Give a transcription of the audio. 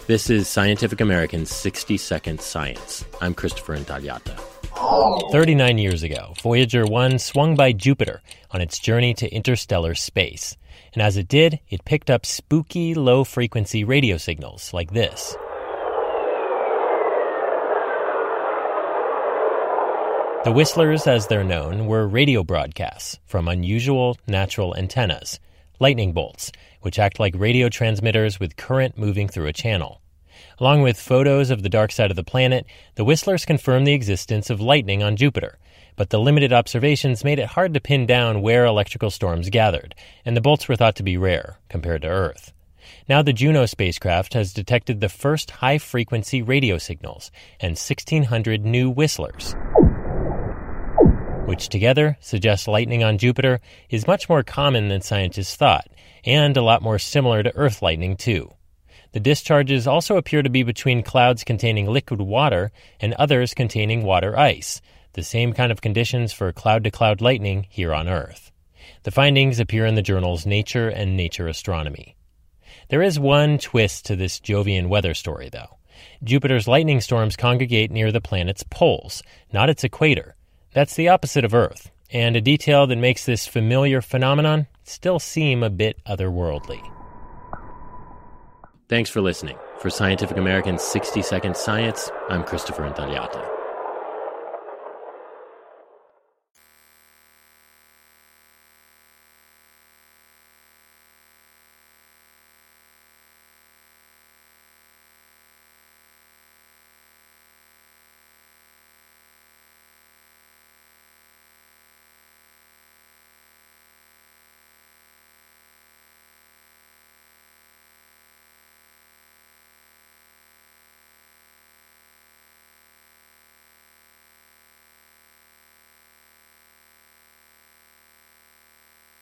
This is Scientific American's 60-Second Science. I'm Christopher Intagliata. 39 years ago, Voyager 1 swung by Jupiter on its journey to interstellar space. And as it did, it picked up spooky, low-frequency radio signals like this. The whistlers, as they're known, were radio broadcasts from unusual natural antennas, lightning bolts, which act like radio transmitters with current moving through a channel. Along with photos of the dark side of the planet, the whistlers confirmed the existence of lightning on Jupiter, but the limited observations made it hard to pin down where electrical storms gathered, and the bolts were thought to be rare compared to Earth. Now the Juno spacecraft has detected the first high-frequency radio signals and 1,600 new whistlers, which together suggest lightning on Jupiter is much more common than scientists thought, and a lot more similar to Earth lightning, too. The discharges also appear to be between clouds containing liquid water and others containing water ice, the same kind of conditions for cloud-to-cloud lightning here on Earth. The findings appear in the journals Nature and Nature Astronomy. There is one twist to this Jovian weather story, though. Jupiter's lightning storms congregate near the planet's poles, not its equator. That's the opposite of Earth, and a detail that makes this familiar phenomenon still seem a bit otherworldly. Thanks for listening. For Scientific American's 60-Second Science, I'm Christopher Intagliata.